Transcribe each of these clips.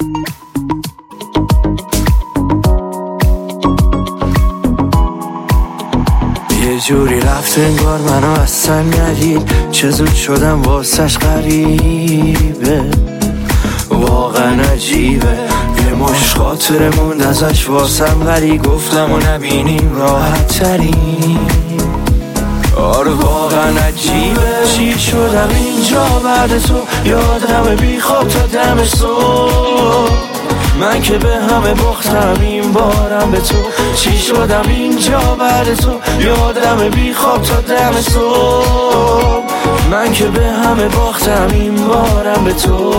یه جوری رفت انگار منو اصلا ندید، چه زود شدم واسش غریبه، واقعا عجیبه. یه مش خاطره موند ازش واسم ولی گفتم و نبینیم راحت ترین. آره واقعا عجیبه، چی شدم اینجا بعد تو، یادم بی خواب تا دم صبح. من که به همه باختم این بارم به تو، چی شدم اینجا بعد تو، یادم بی خواب تا دم صبح. من که به همه باختم این بارم به تو.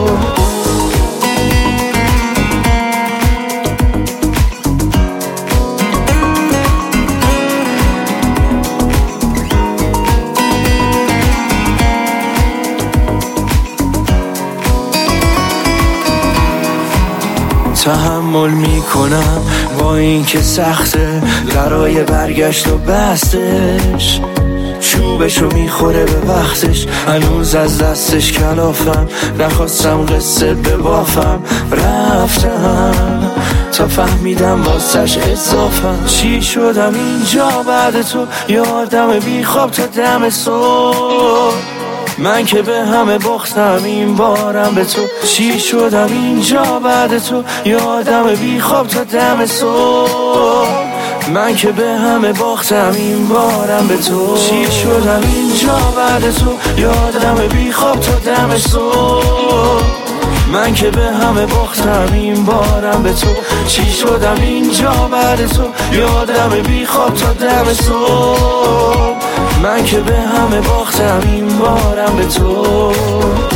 تحمل میکنم با این که سخته، برای برگشت و بستش چوبشو میخوره به وقتش. هنوز از دستش کلافم، نخواستم قصه ببافم، رفتم تا فهمیدم واسش اضافم. چی شدم اینجا بعد تو، یادم بی خواب تا دم صبح. من که به همه باختم این بارم به تو، چی شدم اینجا بعد تو، یادم بی خواب تا دم صبح. من که به همه باختم این بارم به تو، چی شدم اینجا بعد تو، یادم بی خواب تا دم صبح. من که به همه باختم این بارم به تو، چی شدم اینجا بعد تو، یادم بی خواب تا دم صبح. من که به همه باختم این بارم به تو.